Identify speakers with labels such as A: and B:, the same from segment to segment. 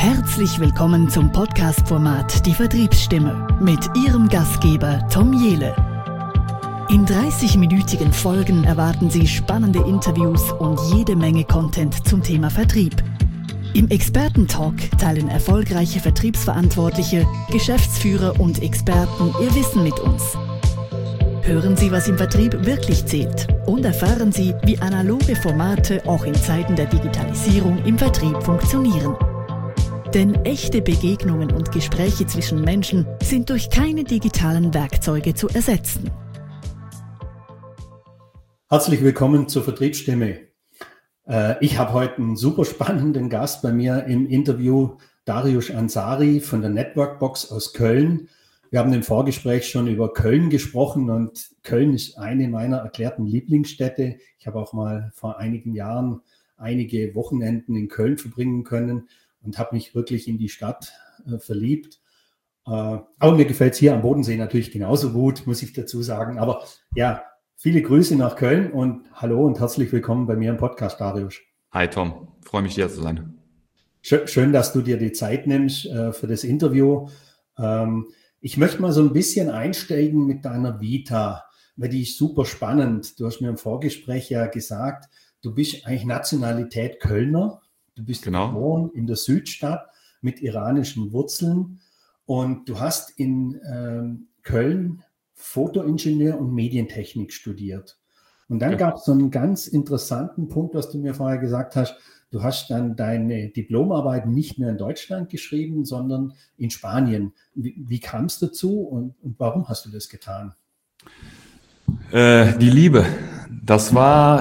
A: Herzlich willkommen zum Podcast-Format Die Vertriebsstimme mit Ihrem Gastgeber Tom Jehle. In 30-minütigen Folgen erwarten Sie spannende Interviews und jede Menge Content zum Thema Vertrieb. Im Expertentalk teilen erfolgreiche Vertriebsverantwortliche, Geschäftsführer und Experten ihr Wissen mit uns. Hören Sie, was im Vertrieb wirklich zählt und erfahren Sie, wie analoge Formate auch in Zeiten der Digitalisierung im Vertrieb funktionieren. Denn echte Begegnungen und Gespräche zwischen Menschen sind durch keine digitalen Werkzeuge zu ersetzen.
B: Herzlich willkommen zur Vertriebsstimme. Ich habe heute einen super spannenden Gast bei mir im Interview, Dariusz Ansari von der Networkbox aus Köln. Wir haben im Vorgespräch schon über Köln gesprochen und Köln ist eine meiner erklärten Lieblingsstädte. Ich habe auch mal vor einigen Jahren einige Wochenenden in Köln verbringen können und habe mich wirklich in die Stadt verliebt. Aber mir gefällt es hier am Bodensee natürlich genauso gut, muss ich dazu sagen. Aber ja, viele Grüße nach Köln und hallo und herzlich willkommen bei mir im Podcast, Dariusz.
C: Hi Tom, freue mich hier zu sein.
B: Schön, dass du dir die Zeit nimmst für das Interview. Ich möchte mal so ein bisschen einsteigen mit deiner Vita, weil die ist super spannend. Du hast mir im Vorgespräch ja gesagt, du bist eigentlich Nationalität Kölner. Du bist geboren in der Südstadt mit iranischen Wurzeln und du hast in Köln Fotoingenieur und Medientechnik studiert. Und dann gab es so einen ganz interessanten Punkt, was du mir vorher gesagt hast. Du hast dann deine Diplomarbeit nicht mehr in Deutschland geschrieben, sondern in Spanien. Wie kam es dazu und warum hast du das getan?
C: Die Liebe. Das war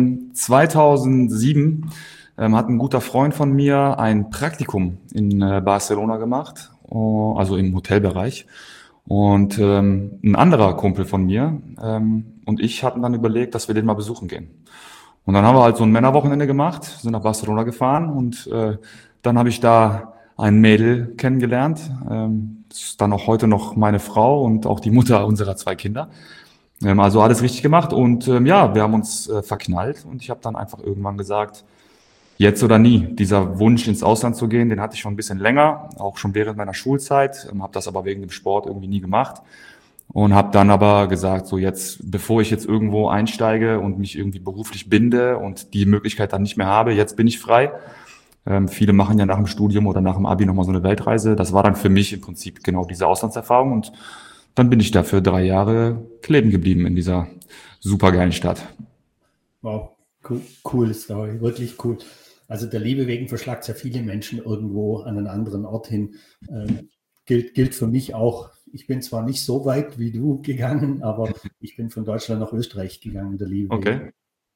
C: 2007. Hat ein guter Freund von mir ein Praktikum in Barcelona gemacht, also im Hotelbereich. Und ein anderer Kumpel von mir und ich hatten dann überlegt, dass wir den mal besuchen gehen. Und dann haben wir halt so ein Männerwochenende gemacht, sind nach Barcelona gefahren und dann habe ich da ein Mädel kennengelernt. Das ist dann auch heute noch meine Frau und auch die Mutter unserer 2 Kinder. Also alles richtig gemacht und ja, wir haben uns verknallt und ich habe dann einfach irgendwann gesagt, jetzt oder nie. Dieser Wunsch, ins Ausland zu gehen, den hatte ich schon ein bisschen länger, auch schon während meiner Schulzeit, habe das aber wegen dem Sport irgendwie nie gemacht und habe dann aber gesagt, so jetzt, bevor ich jetzt irgendwo einsteige und mich irgendwie beruflich binde und die Möglichkeit dann nicht mehr habe, jetzt bin ich frei. Viele machen ja nach dem Studium oder nach dem Abi nochmal so eine Weltreise. Das war dann für mich im Prinzip genau diese Auslandserfahrung und dann bin ich da für 3 Jahre kleben geblieben in dieser supergeilen Stadt.
B: Wow, cool Story, wirklich cool. Also der Liebe wegen verschlagt ja viele Menschen irgendwo an einen anderen Ort hin. Gilt für mich auch. Ich bin zwar nicht so weit wie du gegangen, aber ich bin von Deutschland nach Österreich gegangen, der Liebe wegen.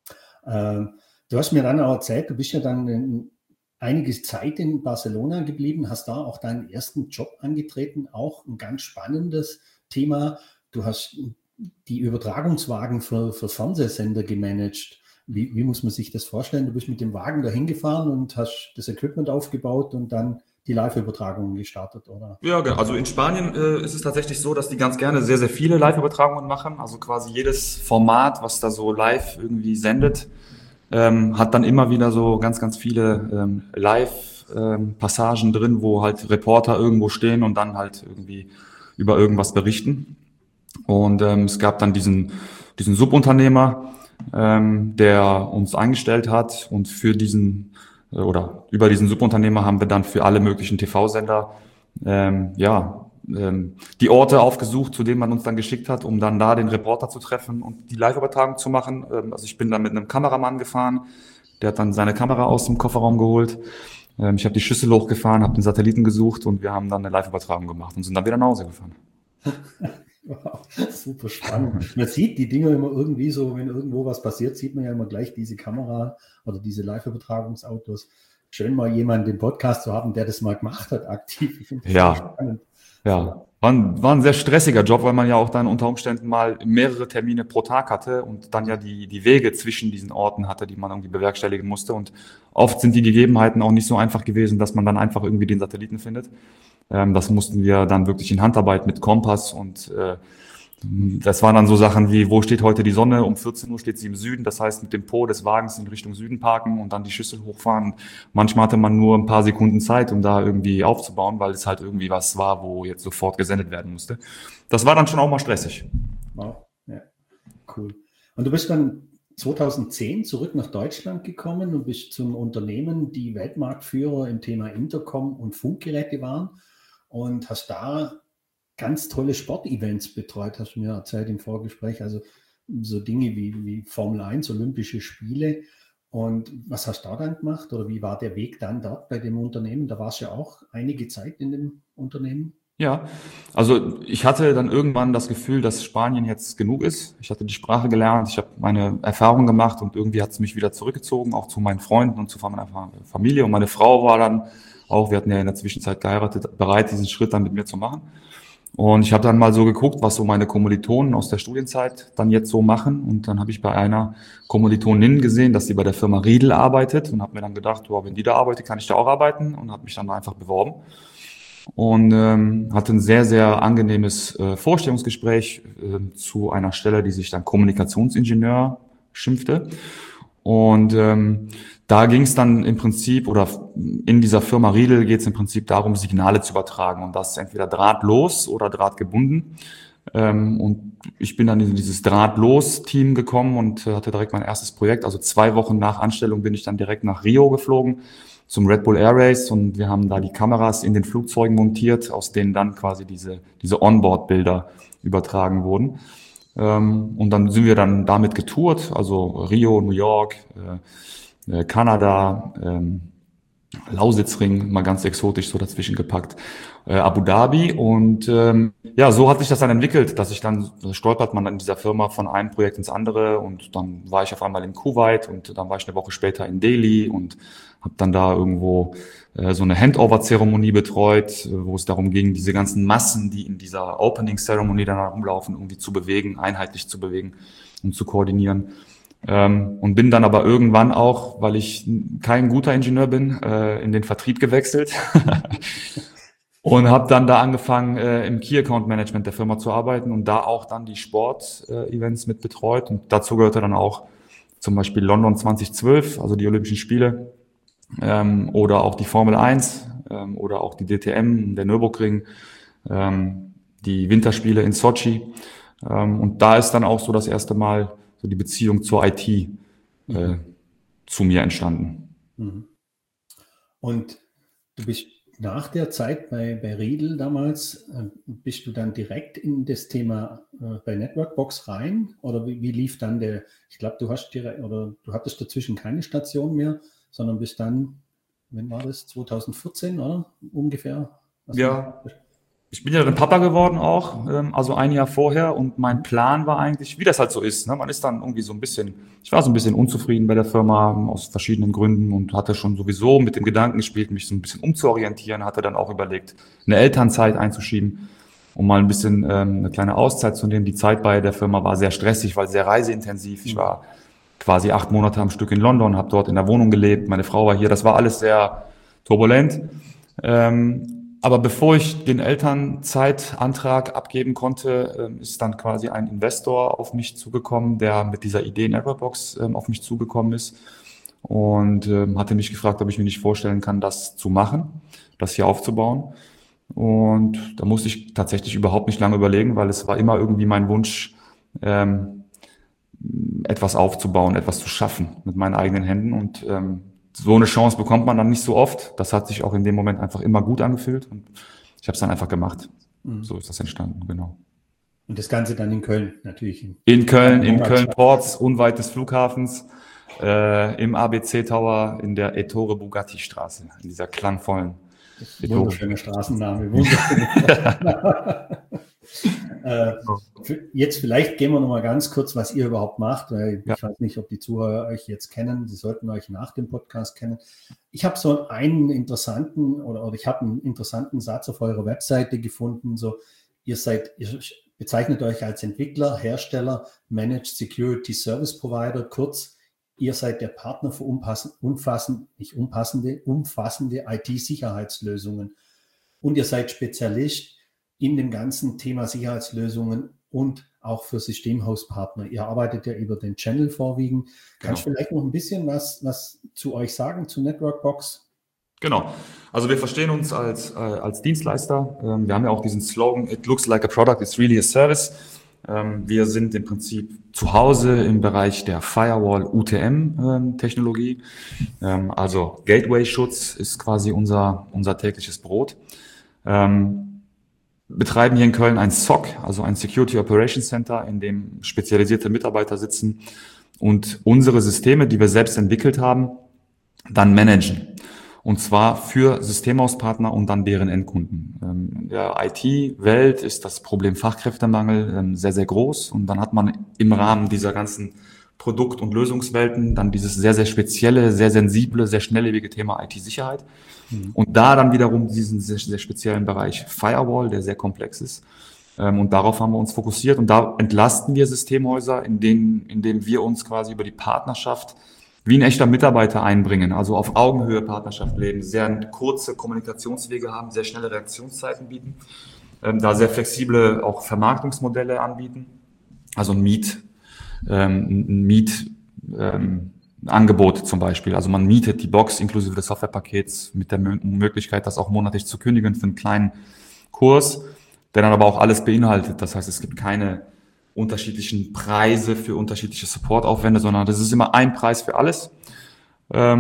B: Du hast mir dann auch erzählt, du bist ja dann einige Zeit in Barcelona geblieben, hast da auch deinen ersten Job angetreten, auch ein ganz spannendes Thema. Du hast die Übertragungswagen für Fernsehsender gemanagt. Wie muss man sich das vorstellen? Du bist mit dem Wagen dahin gefahren und hast das Equipment aufgebaut und dann die Live-Übertragungen gestartet, oder?
C: Ja, also in Spanien ist es tatsächlich so, dass die ganz gerne sehr, sehr viele Live-Übertragungen machen. Also quasi jedes Format, was da so live irgendwie sendet, hat dann immer wieder so ganz, ganz viele Live-Passagen drin, wo halt Reporter irgendwo stehen und dann halt irgendwie über irgendwas berichten. Und es gab dann diesen Subunternehmer, der uns eingestellt hat und für diesen oder über diesen Subunternehmer haben wir dann für alle möglichen TV-Sender die Orte aufgesucht, zu denen man uns dann geschickt hat, um dann da den Reporter zu treffen und die Live-Übertragung zu machen. Also ich bin dann mit einem Kameramann gefahren, der hat dann seine Kamera aus dem Kofferraum geholt. Ich habe die Schüssel hochgefahren, habe den Satelliten gesucht und wir haben dann eine Live-Übertragung gemacht und sind dann wieder nach Hause gefahren.
B: Wow, super spannend. Man sieht die Dinge immer irgendwie so, wenn irgendwo was passiert, sieht man ja immer gleich diese Kamera oder diese Live-Übertragungsautos. Schön mal jemanden im Podcast zu haben, der das mal gemacht hat, aktiv. Ich finde das sehr spannend. Ja,
C: war ein sehr stressiger Job, weil man ja auch dann unter Umständen mal mehrere Termine pro Tag hatte und dann ja die Wege zwischen diesen Orten hatte, die man irgendwie bewerkstelligen musste. Und oft sind die Gegebenheiten auch nicht so einfach gewesen, dass man dann einfach irgendwie den Satelliten findet. Das mussten wir dann wirklich in Handarbeit mit Kompass und Das waren dann so Sachen wie, wo steht heute die Sonne? Um 14 Uhr steht sie im Süden. Das heißt, mit dem Po des Wagens in Richtung Süden parken und dann die Schüssel hochfahren. Manchmal hatte man nur ein paar Sekunden Zeit, um da irgendwie aufzubauen, weil es halt irgendwie was war, wo jetzt sofort gesendet werden musste. Das war dann schon auch mal stressig.
B: Wow, ja, cool. Und du bist dann 2010 zurück nach Deutschland gekommen und bist zum Unternehmen, die Weltmarktführer im Thema Intercom und Funkgeräte waren und hast da ganz tolle Sportevents betreut, hast du mir erzählt im Vorgespräch, also so Dinge wie Formel 1, Olympische Spiele. Und was hast du da dann gemacht oder wie war der Weg dann dort bei dem Unternehmen? Da warst du ja auch einige Zeit in dem Unternehmen.
C: Ja, also ich hatte dann irgendwann das Gefühl, dass Spanien jetzt genug ist. Ich hatte die Sprache gelernt, ich habe meine Erfahrungen gemacht und irgendwie hat es mich wieder zurückgezogen, auch zu meinen Freunden und zu meiner Familie. Und meine Frau war dann auch, wir hatten ja in der Zwischenzeit geheiratet, bereit, diesen Schritt dann mit mir zu machen. Und ich habe dann mal so geguckt, was so meine Kommilitonen aus der Studienzeit dann jetzt so machen. Und dann habe ich bei einer Kommilitonin gesehen, dass sie bei der Firma Riedel arbeitet und habe mir dann gedacht, wow, wenn die da arbeitet, kann ich da auch arbeiten und habe mich dann einfach beworben. Und hatte ein sehr, sehr angenehmes Vorstellungsgespräch zu einer Stelle, die sich dann Kommunikationsingenieur schimpfte. Und da ging es dann im Prinzip, oder in dieser Firma Riedel geht es im Prinzip darum, Signale zu übertragen. Und das ist entweder drahtlos oder drahtgebunden. Und ich bin dann in dieses Drahtlos-Team gekommen und hatte direkt mein erstes Projekt. Also 2 Wochen nach Anstellung bin ich dann direkt nach Rio geflogen zum Red Bull Air Race und wir haben da die Kameras in den Flugzeugen montiert, aus denen dann quasi diese Onboard-Bilder übertragen wurden. Und dann sind wir dann damit getourt, also Rio, New York, Kanada, Lausitzring, mal ganz exotisch so dazwischen gepackt, Abu Dhabi und ja, so hat sich das dann entwickelt, dass ich dann stolpert man in dieser Firma von einem Projekt ins andere und dann war ich auf einmal in Kuwait und dann war ich eine Woche später in Delhi und habe dann da irgendwo so eine Handover-Zeremonie betreut, wo es darum ging, diese ganzen Massen, die in dieser Opening-Ceremony dann rumlaufen, irgendwie zu bewegen, einheitlich zu bewegen und zu koordinieren. Und bin dann aber irgendwann auch, weil ich kein guter Ingenieur bin, in den Vertrieb gewechselt und habe dann da angefangen, im Key Account Management der Firma zu arbeiten und da auch dann die Sport-Events mit betreut. Und dazu gehörte dann auch zum Beispiel London 2012, also die Olympischen Spiele, oder auch die Formel 1 oder auch die DTM, der Nürburgring, die Winterspiele in Sochi. Und da ist dann auch so das erste Mal so die Beziehung zur IT zu mir entstanden.
B: Und du bist nach der Zeit bei Riedel damals, bist du dann direkt in das Thema bei Networkbox rein? Oder wie lief dann ich glaube, du hattest dazwischen keine Station mehr, sondern bist dann, wann war das, 2014, oder? Ungefähr?
C: Ja. Ich bin ja dann Papa geworden auch, also ein Jahr vorher und mein Plan war eigentlich, wie das halt so ist, ne? Man ist dann irgendwie ich war so ein bisschen unzufrieden bei der Firma aus verschiedenen Gründen und hatte schon sowieso mit dem Gedanken gespielt, mich so ein bisschen umzuorientieren, hatte dann auch überlegt, eine Elternzeit einzuschieben, um mal ein bisschen eine kleine Auszeit zu nehmen. Die Zeit bei der Firma war sehr stressig, weil sehr reiseintensiv. Ich war quasi 8 Monate am Stück in London, habe dort in der Wohnung gelebt, meine Frau war hier, das war alles sehr turbulent. Aber bevor ich den Elternzeitantrag abgeben konnte, ist dann quasi ein Investor auf mich zugekommen, der mit dieser Idee Networkbox auf mich zugekommen ist und hatte mich gefragt, ob ich mir nicht vorstellen kann, das zu machen, das hier aufzubauen. Und da musste ich tatsächlich überhaupt nicht lange überlegen, weil es war immer irgendwie mein Wunsch, etwas aufzubauen, etwas zu schaffen mit meinen eigenen Händen und so eine Chance bekommt man dann nicht so oft. Das hat sich auch in dem Moment einfach immer gut angefühlt und ich habe es dann einfach gemacht. So ist das entstanden, genau.
B: Und das Ganze dann in Köln natürlich.
C: In Köln-Porz, unweit des Flughafens, im ABC Tower in der Ettore Bugatti Straße, in dieser klangvollen
B: wunderschöner Straßenname. Jetzt vielleicht gehen wir noch mal ganz kurz, was ihr überhaupt macht, weil ich weiß nicht, ob die Zuhörer euch jetzt kennen. Sie sollten euch nach dem Podcast kennen. Ich habe so einen interessanten oder ich habe einen interessanten Satz auf eurer Webseite gefunden. So, ihr bezeichnet euch als Entwickler, Hersteller, Managed Security Service Provider, kurz. Ihr seid der Partner für umfassende IT-Sicherheitslösungen und ihr seid Spezialist in dem ganzen Thema Sicherheitslösungen und auch für Systemhauspartner. Ihr arbeitet ja über den Channel vorwiegend. Kannst du vielleicht noch ein bisschen was zu euch sagen, zu Networkbox?
C: Genau. Also wir verstehen uns als Dienstleister. Wir haben ja auch diesen Slogan, "It looks like a product, it's really a service." Wir sind im Prinzip zu Hause im Bereich der Firewall UTM-Technologie. Also Gateway-Schutz ist quasi unser tägliches Brot. Betreiben hier in Köln ein SOC, also ein Security Operations Center, in dem spezialisierte Mitarbeiter sitzen und unsere Systeme, die wir selbst entwickelt haben, dann managen. Und zwar für Systemhauspartner und dann deren Endkunden. In der IT-Welt ist das Problem Fachkräftemangel sehr, sehr groß. Und dann hat man im Rahmen dieser ganzen Produkt- und Lösungswelten dann dieses sehr, sehr spezielle, sehr sensible, sehr schnelllebige Thema IT-Sicherheit. Und da dann wiederum diesen sehr, sehr speziellen Bereich Firewall, der sehr komplex ist. Und darauf haben wir uns fokussiert. Und da entlasten wir Systemhäuser, indem wir uns quasi über die Partnerschaft wie ein echter Mitarbeiter einbringen, also auf Augenhöhe Partnerschaft leben, sehr kurze Kommunikationswege haben, sehr schnelle Reaktionszeiten bieten, da sehr flexible auch Vermarktungsmodelle anbieten, also ein Mietangebot zum Beispiel. Also man mietet die Box inklusive des Softwarepakets mit der Möglichkeit, das auch monatlich zu kündigen für einen kleinen Kurs, der dann aber auch alles beinhaltet. Das heißt, es gibt keine unterschiedlichen Preise für unterschiedliche Supportaufwände, sondern das ist immer ein Preis für alles. Der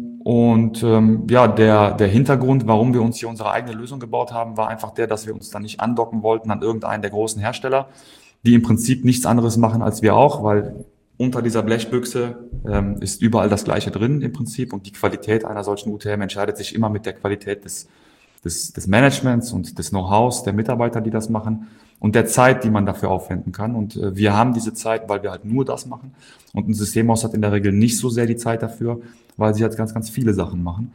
C: Hintergrund, warum wir uns hier unsere eigene Lösung gebaut haben, war einfach der, dass wir uns dann nicht andocken wollten an irgendeinen der großen Hersteller, die im Prinzip nichts anderes machen als wir auch, weil unter dieser Blechbüchse ist überall das Gleiche drin im Prinzip und die Qualität einer solchen UTM entscheidet sich immer mit der Qualität des Managements und des Know-hows der Mitarbeiter, die das machen und der Zeit, die man dafür aufwenden kann. Und wir haben diese Zeit, weil wir halt nur das machen. Und ein Systemhaus hat in der Regel nicht so sehr die Zeit dafür, weil sie halt ganz, ganz viele Sachen machen.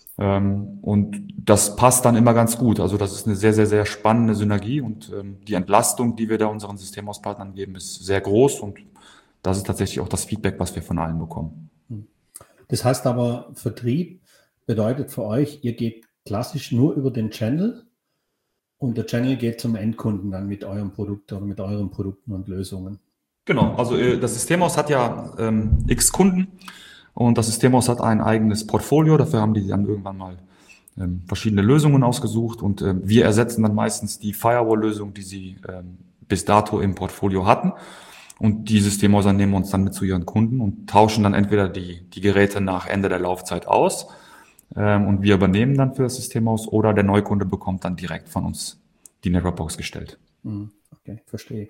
C: Und das passt dann immer ganz gut. Also das ist eine sehr, sehr, sehr spannende Synergie und die Entlastung, die wir da unseren Systemhauspartnern geben, ist sehr groß und das ist tatsächlich auch das Feedback, was wir von allen bekommen.
B: Das heißt aber, Vertrieb bedeutet für euch, ihr geht klassisch nur über den Channel und der Channel geht zum Endkunden dann mit eurem Produkt oder mit euren Produkten und Lösungen.
C: Genau, also das Systemhaus hat ja x Kunden und das Systemhaus hat ein eigenes Portfolio, dafür haben die dann irgendwann mal verschiedene Lösungen ausgesucht und wir ersetzen dann meistens die Firewall-Lösung, die sie bis dato im Portfolio hatten und die Systemhäuser nehmen uns dann mit zu ihren Kunden und tauschen dann entweder die Geräte nach Ende der Laufzeit aus und wir übernehmen dann für das Systemhaus oder der Neukunde bekommt dann direkt von uns die Networkbox gestellt.
B: Okay, verstehe.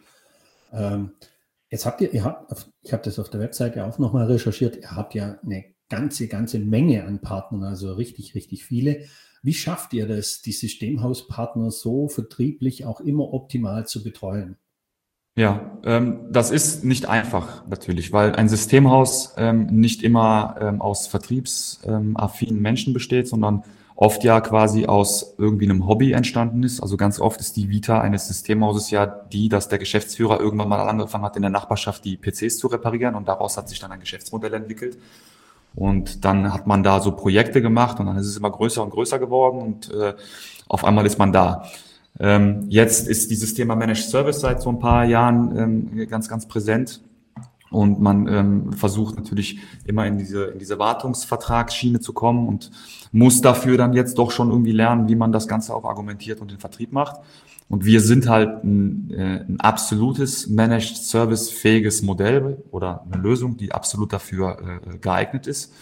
B: Jetzt ich habe das auf der Webseite auch nochmal recherchiert, ihr habt ja eine ganze Menge an Partnern, also richtig, richtig viele. Wie schafft ihr das, die Systemhauspartner so vertrieblich auch immer optimal zu betreuen?
C: Ja, das ist nicht einfach natürlich, weil ein Systemhaus nicht immer aus vertriebsaffinen Menschen besteht, sondern oft ja quasi aus irgendwie einem Hobby entstanden ist. Also ganz oft ist die Vita eines Systemhauses ja die, dass der Geschäftsführer irgendwann mal angefangen hat, in der Nachbarschaft die PCs zu reparieren und daraus hat sich dann ein Geschäftsmodell entwickelt. Und dann hat man da so Projekte gemacht und dann ist es immer größer und größer geworden und auf einmal ist man da. Jetzt ist dieses Thema Managed Service seit so ein paar Jahren ganz, ganz präsent und man versucht natürlich immer in diese Wartungsvertragsschiene zu kommen und muss dafür dann jetzt doch schon irgendwie lernen, wie man das Ganze auch argumentiert und den Vertrieb macht. Und wir sind halt ein absolutes Managed Service fähiges Modell oder eine Lösung, die absolut dafür geeignet ist.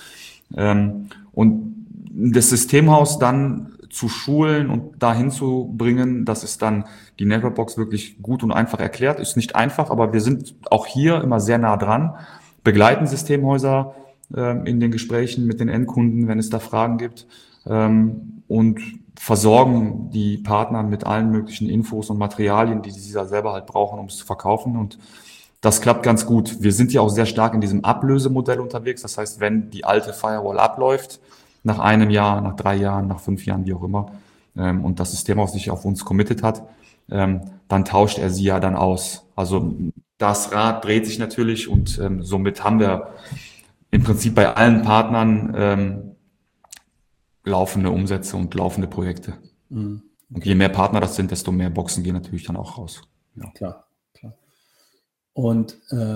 C: Und das Systemhaus dann zu schulen und dahin zu bringen, dass es dann die Networkbox wirklich gut und einfach erklärt. Ist nicht einfach, aber wir sind auch hier immer sehr nah dran, begleiten Systemhäuser in den Gesprächen mit den Endkunden, wenn es da Fragen gibt und versorgen die Partner mit allen möglichen Infos und Materialien, die sie da selber halt brauchen, um es zu verkaufen und das klappt ganz gut. Wir sind ja auch sehr stark in diesem Ablösemodell unterwegs. Das heißt, wenn die alte Firewall abläuft, nach einem Jahr, nach 3 Jahren, nach 5 Jahren, wie auch immer, und das Systemhaus sich auf uns committed hat, dann tauscht er sie ja dann aus. Also das Rad dreht sich natürlich und somit haben wir im Prinzip bei allen Partnern laufende Umsätze und laufende Projekte. Und je mehr Partner das sind, desto mehr Boxen gehen natürlich dann auch raus.
B: Ja. Klar. Und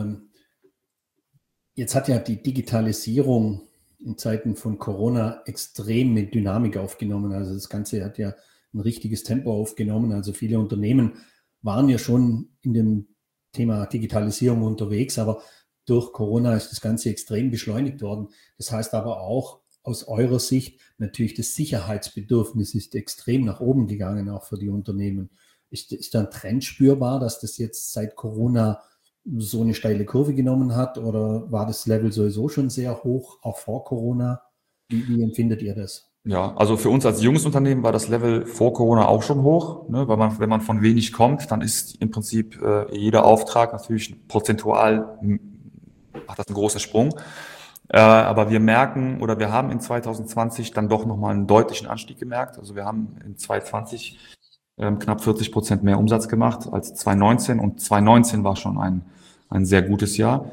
B: jetzt hat ja die Digitalisierung in Zeiten von Corona extrem mit Dynamik aufgenommen. Also das Ganze hat ja ein richtiges Tempo aufgenommen. Also viele Unternehmen waren ja schon in dem Thema Digitalisierung unterwegs, aber durch Corona ist das Ganze extrem beschleunigt worden. Das heißt aber auch aus eurer Sicht natürlich das Sicherheitsbedürfnis ist extrem nach oben gegangen, auch für die Unternehmen. Ist da ein Trend spürbar, dass das jetzt seit Corona so eine steile Kurve genommen hat oder war das Level sowieso schon sehr hoch, auch vor Corona? Wie empfindet ihr das?
C: Ja, also für uns als junges Unternehmen war das Level vor Corona auch schon hoch, ne? Weil wenn man von wenig kommt, dann ist im Prinzip jeder Auftrag natürlich prozentual macht das einen großen Sprung. Aber wir merken oder wir haben in 2020 dann doch nochmal einen deutlichen Anstieg gemerkt. Also wir haben in 2020 knapp 40% mehr Umsatz gemacht als 2019 und 2019 war schon ein sehr gutes Jahr.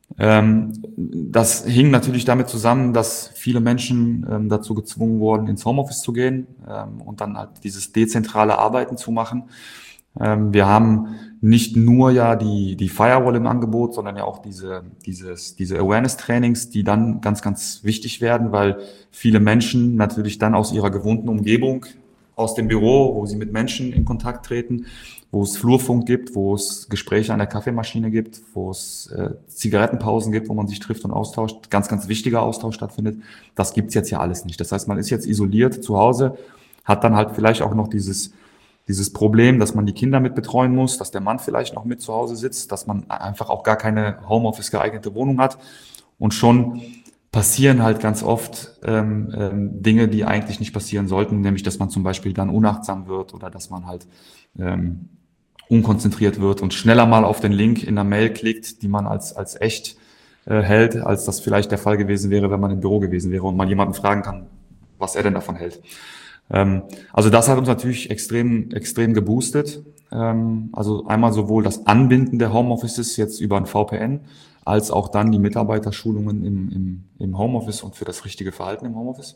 C: Das hing natürlich damit zusammen, dass viele Menschen dazu gezwungen wurden, ins Homeoffice zu gehen und dann halt dieses dezentrale Arbeiten zu machen. Wir haben nicht nur ja die Firewall im Angebot, sondern ja auch diese Awareness-Trainings, die dann ganz, ganz wichtig werden, weil viele Menschen natürlich dann aus ihrer gewohnten Umgebung, aus dem Büro, wo sie mit Menschen in Kontakt treten, wo es Flurfunk gibt, wo es Gespräche an der Kaffeemaschine gibt, wo es Zigarettenpausen gibt, wo man sich trifft und austauscht, ganz, ganz wichtiger Austausch stattfindet. Das gibt's jetzt ja alles nicht. Das heißt, man ist jetzt isoliert zu Hause, hat dann halt vielleicht auch noch dieses Problem, dass man die Kinder mit betreuen muss, dass der Mann vielleicht noch mit zu Hause sitzt, dass man einfach auch gar keine Homeoffice geeignete Wohnung hat und schon passieren halt ganz oft Dinge, die eigentlich nicht passieren sollten, nämlich dass man zum Beispiel dann unachtsam wird oder dass man halt unkonzentriert wird und schneller mal auf den Link in der Mail klickt, die man als echt hält, als das vielleicht der Fall gewesen wäre, wenn man im Büro gewesen wäre und mal jemanden fragen kann, was er denn davon hält. Also das hat uns natürlich extrem geboostet. Also einmal sowohl das Anbinden der Homeoffices jetzt über ein VPN, als auch dann die Mitarbeiterschulungen im Homeoffice und für das richtige Verhalten im Homeoffice.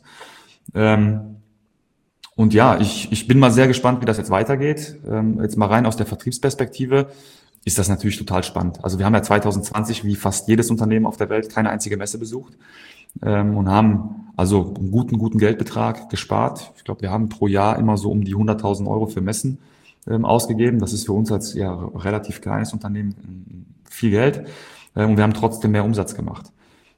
C: Und ja, ich bin mal sehr gespannt, wie das jetzt weitergeht. Jetzt mal rein aus der Vertriebsperspektive ist das natürlich total spannend. Also wir haben ja 2020 wie fast jedes Unternehmen auf der Welt keine einzige Messe besucht und haben also einen guten Geldbetrag gespart. Ich glaube, wir haben pro Jahr immer so um die 100.000 Euro für Messen ausgegeben. Das ist für uns als ja relativ kleines Unternehmen viel Geld. Und wir haben trotzdem mehr Umsatz gemacht.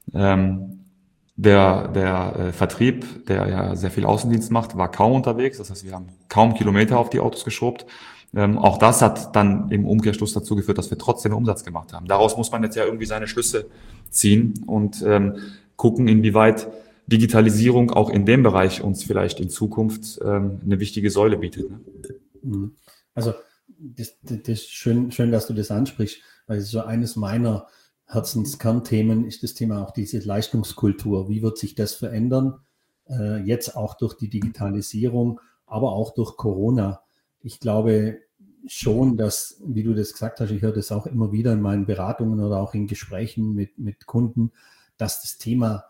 C: Der Vertrieb, der ja sehr viel Außendienst macht, war kaum unterwegs. Das heißt, wir haben kaum Kilometer auf die Autos geschrubbt. Auch das hat dann im Umkehrschluss dazu geführt, dass wir trotzdem Umsatz gemacht haben. Daraus muss man jetzt ja irgendwie seine Schlüsse ziehen und gucken, inwieweit Digitalisierung auch in dem Bereich uns vielleicht in Zukunft eine wichtige Säule bietet. Ne?
B: Also das ist schön, dass du das ansprichst, weil so eines meiner Herzenskernthemen ist das Thema auch diese Leistungskultur. Wie wird sich das verändern? Jetzt auch durch die Digitalisierung, aber auch durch Corona. Ich glaube schon, dass, wie du das gesagt hast, ich höre das auch immer wieder in meinen Beratungen oder auch in Gesprächen mit Kunden, dass das Thema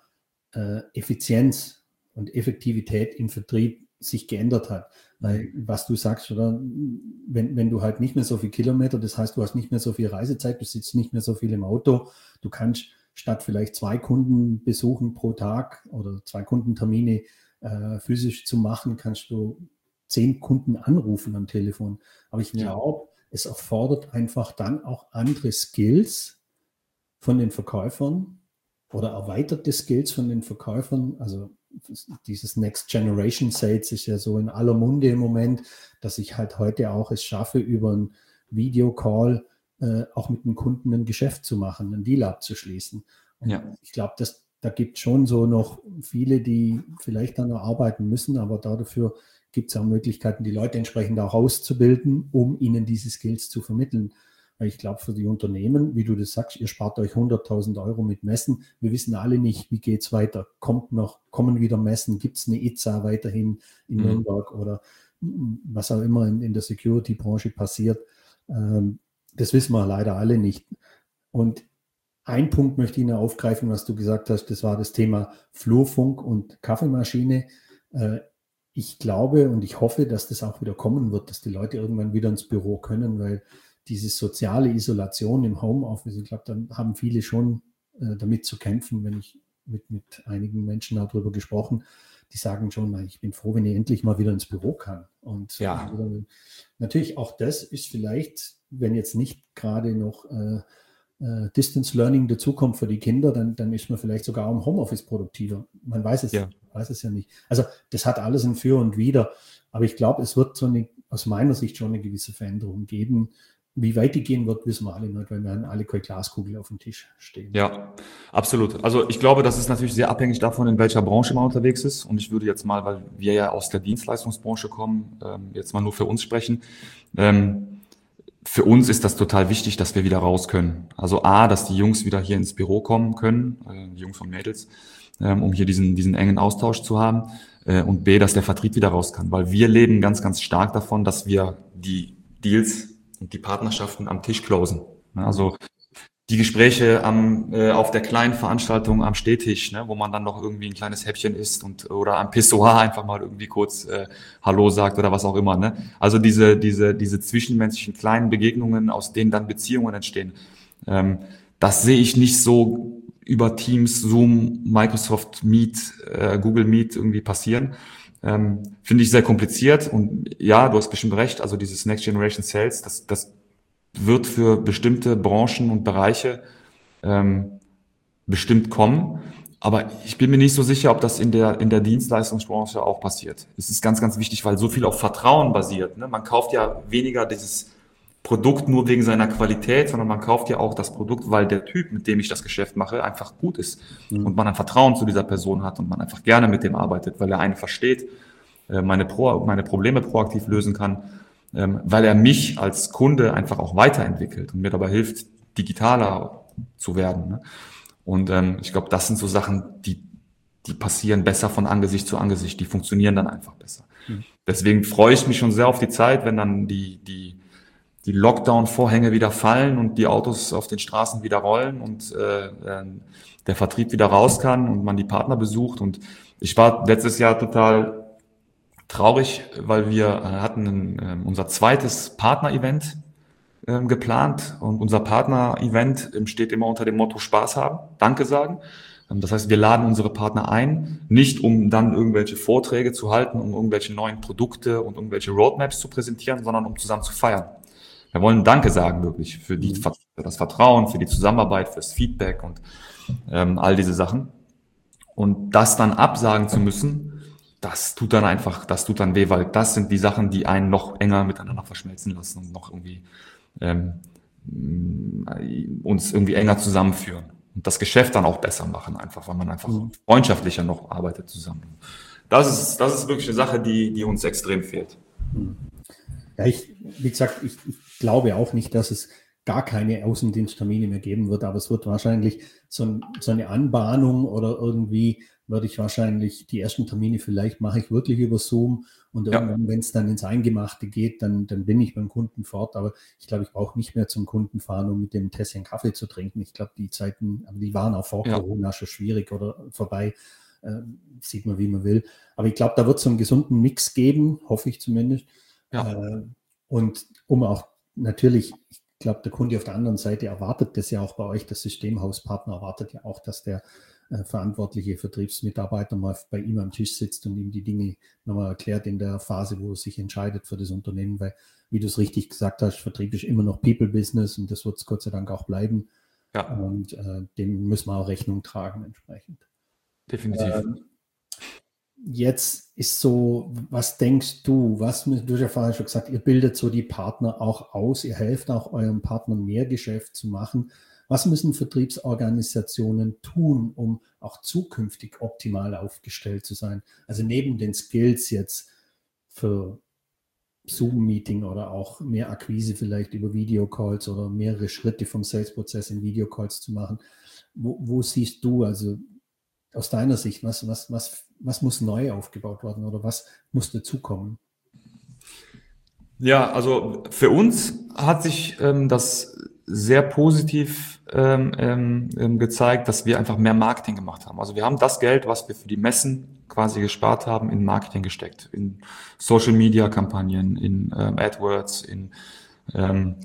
B: Effizienz und Effektivität im Vertrieb sich geändert hat. Weil, was du sagst, oder wenn du halt nicht mehr so viel Kilometer, das heißt, du hast nicht mehr so viel Reisezeit, du sitzt nicht mehr so viel im Auto, du kannst statt vielleicht 2 Kunden besuchen pro Tag oder 2 Kundentermine physisch zu machen, kannst du 10 Kunden anrufen am Telefon. Aber ich glaube, es erfordert einfach dann auch andere Skills von den Verkäufern oder erweiterte Skills von den Verkäufern. Also dieses Next Generation Sales ist ja so in aller Munde im Moment, dass ich halt heute auch es schaffe, über einen Videocall auch mit dem Kunden ein Geschäft zu machen, einen Deal abzuschließen. Und ich glaube, da gibt es schon so noch viele, die vielleicht dann noch arbeiten müssen, aber dafür gibt es auch Möglichkeiten, die Leute entsprechend auch auszubilden, um ihnen diese Skills zu vermitteln. Weil ich glaube, für die Unternehmen, wie du das sagst, ihr spart euch 100.000 Euro mit Messen. Wir wissen alle nicht, wie geht es weiter. Kommen wieder Messen? Gibt es eine ITSA weiterhin in Nürnberg oder was auch immer in der Security-Branche passiert? Das wissen wir leider alle nicht. Und ein Punkt möchte ich noch aufgreifen, was du gesagt hast, das war das Thema Flurfunk und Kaffeemaschine. Ich glaube und ich hoffe, dass das auch wieder kommen wird, dass die Leute irgendwann wieder ins Büro können, weil diese soziale Isolation im Homeoffice, ich glaube, dann haben viele schon damit zu kämpfen, wenn ich mit einigen Menschen darüber gesprochen, die sagen schon, ich bin froh, wenn ich endlich mal wieder ins Büro kann. Und natürlich auch das ist vielleicht, wenn jetzt nicht gerade noch Distance Learning dazukommt für die Kinder, dann ist man vielleicht sogar im Homeoffice produktiver. Man weiß es ja nicht. Also das hat alles ein Für und Wider. Aber ich glaube, es wird aus meiner Sicht schon eine gewisse Veränderung geben. Wie weit die gehen wird, wissen wir alle nicht, weil wir haben alle keine Glaskugel auf dem Tisch stehen.
C: Ja, absolut. Also ich glaube, das ist natürlich sehr abhängig davon, in welcher Branche man unterwegs ist. Und ich würde jetzt mal, weil wir ja aus der Dienstleistungsbranche kommen, jetzt mal nur für uns sprechen. Für uns ist das total wichtig, dass wir wieder raus können. Also A, dass die Jungs wieder hier ins Büro kommen können, die Jungs und Mädels, um hier diesen engen Austausch zu haben. Und B, dass der Vertrieb wieder raus kann. Weil wir leben ganz, ganz stark davon, dass wir die Deals und die Partnerschaften am Tisch closen. Also die Gespräche auf der kleinen Veranstaltung am Stehtisch, wo man dann noch irgendwie ein kleines Häppchen isst oder am Pissoir einfach mal irgendwie kurz Hallo sagt oder was auch immer. Ne? Also diese zwischenmenschlichen kleinen Begegnungen, aus denen dann Beziehungen entstehen, das sehe ich nicht so über Teams, Zoom, Microsoft Meet, Google Meet irgendwie passieren. Finde ich sehr kompliziert und ja, du hast bestimmt recht, also dieses Next Generation Sales, das wird für bestimmte Branchen und Bereiche bestimmt kommen, aber ich bin mir nicht so sicher, ob das in der Dienstleistungsbranche auch passiert. Es ist ganz, ganz wichtig, weil so viel auf Vertrauen basiert. Ne? Man kauft ja weniger dieses Produkt nur wegen seiner Qualität, sondern man kauft ja auch das Produkt, weil der Typ, mit dem ich das Geschäft mache, einfach gut ist und man ein Vertrauen zu dieser Person hat und man einfach gerne mit dem arbeitet, weil er einen versteht, meine Probleme proaktiv lösen kann, weil er mich als Kunde einfach auch weiterentwickelt und mir dabei hilft, digitaler zu werden. Ne? Und ich glaube, das sind so Sachen, die passieren besser von Angesicht zu Angesicht, die funktionieren dann einfach besser. Deswegen freue ich mich schon sehr auf die Zeit, wenn dann die Lockdown-Vorhänge wieder fallen und die Autos auf den Straßen wieder rollen und der Vertrieb wieder raus kann und man die Partner besucht. Und ich war letztes Jahr total traurig, weil wir hatten unser zweites Partner-Event geplant und unser Partner-Event steht immer unter dem Motto Spaß haben, Danke sagen. Das heißt, wir laden unsere Partner ein, nicht um dann irgendwelche Vorträge zu halten, um irgendwelche neuen Produkte und irgendwelche Roadmaps zu präsentieren, sondern um zusammen zu feiern. Wir wollen Danke sagen wirklich für das Vertrauen, für die Zusammenarbeit, fürs Feedback und all diese Sachen. Und das dann absagen zu müssen, das tut dann weh, weil das sind die Sachen, die einen noch enger miteinander verschmelzen lassen und noch irgendwie uns irgendwie enger zusammenführen und das Geschäft dann auch besser machen, einfach, weil man einfach freundschaftlicher noch arbeitet zusammen. Das ist wirklich eine Sache, die uns extrem fehlt.
B: Ja, wie gesagt, ich glaube auch nicht, dass es gar keine Außendiensttermine mehr geben wird, aber es wird wahrscheinlich so eine Anbahnung oder irgendwie würde ich wahrscheinlich die ersten Termine vielleicht mache ich wirklich über Zoom und irgendwann, wenn es dann ins Eingemachte geht, dann bin ich beim Kunden fort, aber ich glaube, ich brauche nicht mehr zum Kunden fahren, um mit dem Tässchen Kaffee zu trinken. Ich glaube, die Zeiten, die waren auch vor Corona schon schwierig oder vorbei, sieht man, wie man will. Aber ich glaube, da wird es so einen gesunden Mix geben, hoffe ich zumindest. Ja. Und um auch natürlich, ich glaube, der Kunde auf der anderen Seite erwartet das ja auch bei euch, das Systemhauspartner erwartet ja auch, dass der verantwortliche Vertriebsmitarbeiter mal bei ihm am Tisch sitzt und ihm die Dinge nochmal erklärt in der Phase, wo es sich entscheidet für das Unternehmen, weil, wie du es richtig gesagt hast, Vertrieb ist immer noch People-Business und das wird es Gott sei Dank auch bleiben. Ja. Und dem müssen wir auch Rechnung tragen entsprechend.
C: Definitiv.
B: Jetzt ist so, was denkst du, du hast ja vorhin schon gesagt, ihr bildet so die Partner auch aus, ihr helft auch euren Partnern mehr Geschäft zu machen. Was müssen Vertriebsorganisationen tun, um auch zukünftig optimal aufgestellt zu sein? Also neben den Skills jetzt für Zoom-Meeting oder auch mehr Akquise vielleicht über Videocalls oder mehrere Schritte vom Sales-Prozess in Videocalls zu machen. Wo siehst du, also aus deiner Sicht, was muss neu aufgebaut werden oder was muss dazukommen?
C: Ja, also für uns hat sich das sehr positiv gezeigt, dass wir einfach mehr Marketing gemacht haben. Also wir haben das Geld, was wir für die Messen quasi gespart haben, in Marketing gesteckt, in Social-Media-Kampagnen, in AdWords, in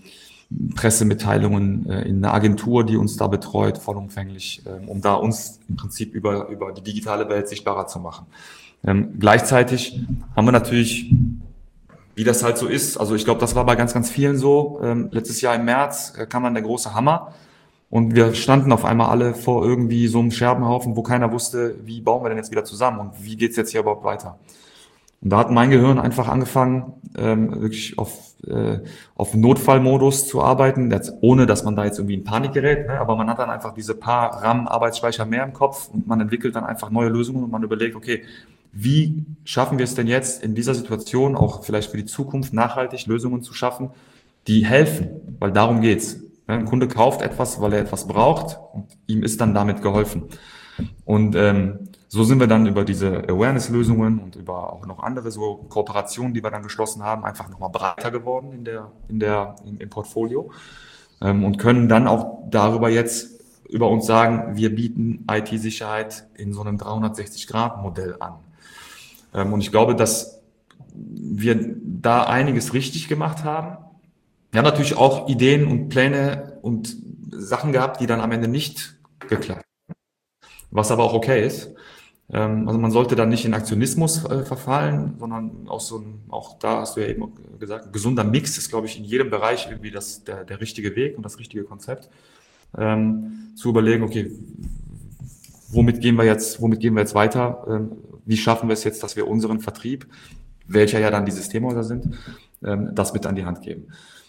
C: Pressemitteilungen in eine Agentur, die uns da betreut, vollumfänglich, um da uns im Prinzip über die digitale Welt sichtbarer zu machen. Gleichzeitig haben wir natürlich, wie das halt so ist, also ich glaube, das war bei ganz, ganz vielen so. Letztes Jahr im März kam dann der große Hammer und wir standen auf einmal alle vor irgendwie so einem Scherbenhaufen, wo keiner wusste, wie bauen wir denn jetzt wieder zusammen und wie geht's jetzt hier überhaupt weiter. Und da hat mein Gehirn einfach angefangen, wirklich auf Notfallmodus zu arbeiten, ohne dass man da jetzt irgendwie in Panik gerät, ne? Aber man hat dann einfach diese paar RAM-Arbeitsspeicher mehr im Kopf und man entwickelt dann einfach neue Lösungen und man überlegt, okay, wie schaffen wir es denn jetzt in dieser Situation, auch vielleicht für die Zukunft nachhaltig Lösungen zu schaffen, die helfen, weil darum geht's. Ein Kunde kauft etwas, weil er etwas braucht und ihm ist dann damit geholfen. Und so sind wir dann über diese Awareness-Lösungen und über auch noch andere so Kooperationen, die wir dann geschlossen haben, einfach nochmal breiter geworden im Portfolio und können dann auch darüber jetzt über uns sagen, wir bieten IT-Sicherheit in so einem 360-Grad-Modell an. Und ich glaube, dass wir da einiges richtig gemacht haben. Wir haben natürlich auch Ideen und Pläne und Sachen gehabt, die dann am Ende nicht geklappt haben, was aber auch okay ist. Also man sollte dann nicht in Aktionismus verfallen, sondern auch da hast du ja eben gesagt, ein gesunder Mix ist, glaube ich, in jedem Bereich irgendwie der richtige Weg und das richtige Konzept. Zu überlegen, okay, womit gehen wir jetzt weiter? Wie schaffen wir es jetzt, dass wir unseren Vertrieb, welcher ja dann die Systemhäuser sind, das mit an die Hand geben?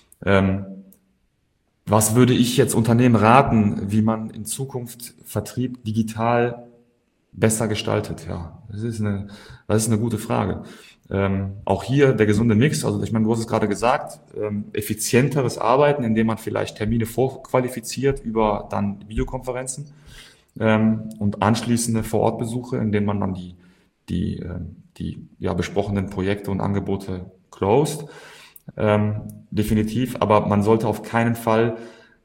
C: Was würde ich jetzt Unternehmen raten, wie man in Zukunft Vertrieb digital besser gestaltet? Ja, das ist eine gute Frage. Auch hier der gesunde Mix, also ich meine, du hast es gerade gesagt, effizienteres Arbeiten, indem man vielleicht Termine vorqualifiziert über dann Videokonferenzen und anschließende Vorortbesuche, indem man dann die besprochenen Projekte und Angebote closed. Definitiv, aber man sollte auf keinen Fall,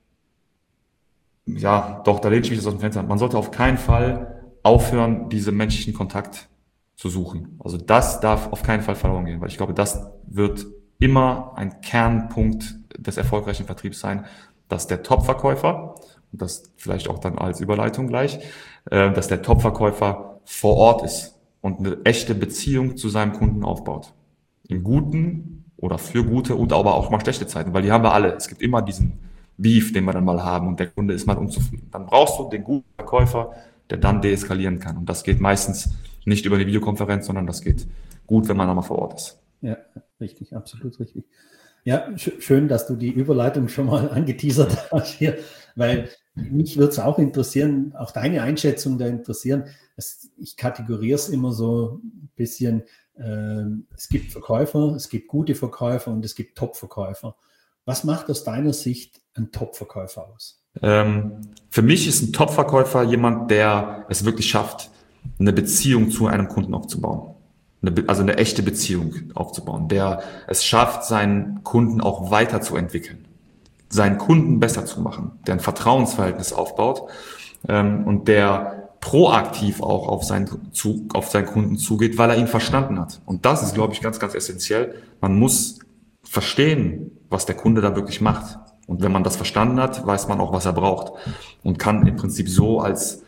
C: da lehne ich mich das aus dem Fenster, man sollte auf keinen Fall aufhören, diesen menschlichen Kontakt zu suchen. Also das darf auf keinen Fall verloren gehen, weil ich glaube, das wird immer ein Kernpunkt des erfolgreichen Vertriebs sein, dass der Top-Verkäufer, und das vielleicht auch dann als Überleitung gleich, dass der Top-Verkäufer vor Ort ist und eine echte Beziehung zu seinem Kunden aufbaut. In guten oder für gute und aber auch mal schlechte Zeiten, weil die haben wir alle. Es gibt immer diesen Beef, den wir dann mal haben und der Kunde ist mal unzufrieden. Dann brauchst du den guten Verkäufer, der dann deeskalieren kann. Und das geht meistens nicht über die Videokonferenz, sondern das geht gut, wenn man einmal vor Ort ist.
B: Ja, richtig, absolut richtig. Ja, schön, dass du die Überleitung schon mal angeteasert hast hier, weil mich würde es auch interessieren, auch deine Einschätzung da interessieren. Ich kategoriere es immer so ein bisschen, es gibt Verkäufer, es gibt gute Verkäufer und es gibt Top-Verkäufer. Was macht aus deiner Sicht ein Top-Verkäufer aus?
C: Für mich ist ein Top-Verkäufer jemand, der es wirklich schafft, eine Beziehung zu einem Kunden aufzubauen. Also eine echte Beziehung aufzubauen, der es schafft, seinen Kunden auch weiterzuentwickeln, seinen Kunden besser zu machen, der ein Vertrauensverhältnis aufbaut und der proaktiv auch auf seinen Kunden zugeht, weil er ihn verstanden hat. Und das ist, glaube ich, ganz, ganz essentiell. Man muss verstehen, was der Kunde da wirklich macht. Und wenn man das verstanden hat, weiß man auch, was er braucht und kann im Prinzip so als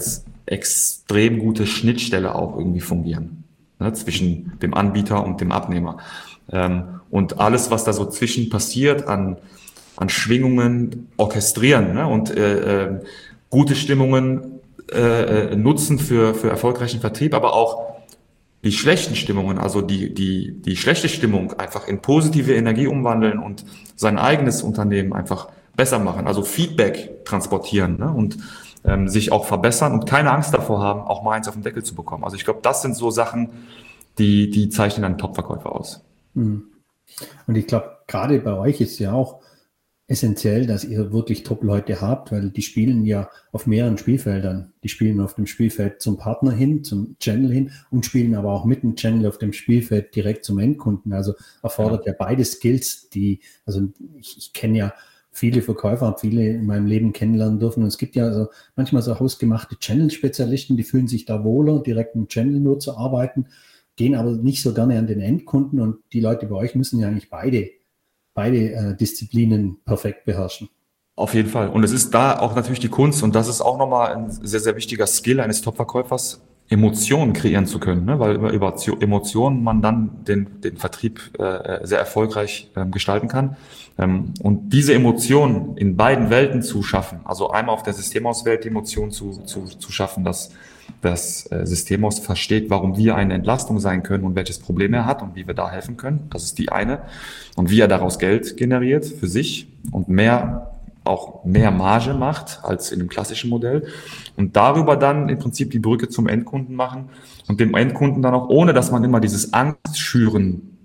C: extrem gute Schnittstelle auch irgendwie fungieren, ne, zwischen dem Anbieter und dem Abnehmer. Und alles, was da so zwischen passiert an Schwingungen orchestrieren, ne, und gute Stimmungen nutzen für erfolgreichen Vertrieb, aber auch die schlechten Stimmungen, also die schlechte Stimmung einfach in positive Energie umwandeln und sein eigenes Unternehmen einfach besser machen, also Feedback transportieren, ne, und sich auch verbessern und keine Angst davor haben, auch mal eins auf den Deckel zu bekommen. Also ich glaube, das sind so Sachen, die zeichnen einen Top-Verkäufer aus.
B: Und ich glaube, gerade bei euch ist ja auch essentiell, dass ihr wirklich Top-Leute habt, weil die spielen ja auf mehreren Spielfeldern. Die spielen auf dem Spielfeld zum Partner hin, zum Channel hin und spielen aber auch mit dem Channel auf dem Spielfeld direkt zum Endkunden. Also erfordert ja beide Skills, ich kenne ja viele Verkäufer, habe viele in meinem Leben kennenlernen dürfen. Und es gibt ja also manchmal so hausgemachte Channel-Spezialisten, die fühlen sich da wohler, direkt im Channel nur zu arbeiten, gehen aber nicht so gerne an den Endkunden. Und die Leute bei euch müssen ja eigentlich beide beide Disziplinen perfekt beherrschen.
C: Auf jeden Fall. Und es ist da auch natürlich die Kunst, und das ist auch nochmal ein sehr, sehr wichtiger Skill eines Top-Verkäufers, Emotionen kreieren zu können, ne? Weil über Emotionen man dann den Vertrieb sehr erfolgreich gestalten kann. Und diese Emotionen in beiden Welten zu schaffen, also einmal auf der Systemhauswelt die Emotion zu schaffen, dass das Systemhaus versteht, warum wir eine Entlastung sein können und welches Problem er hat und wie wir da helfen können. Das ist die eine. Und wie er daraus Geld generiert für sich und auch mehr Marge macht als in dem klassischen Modell und darüber dann im Prinzip die Brücke zum Endkunden machen und dem Endkunden dann auch, ohne dass man immer dieses Angstschüren,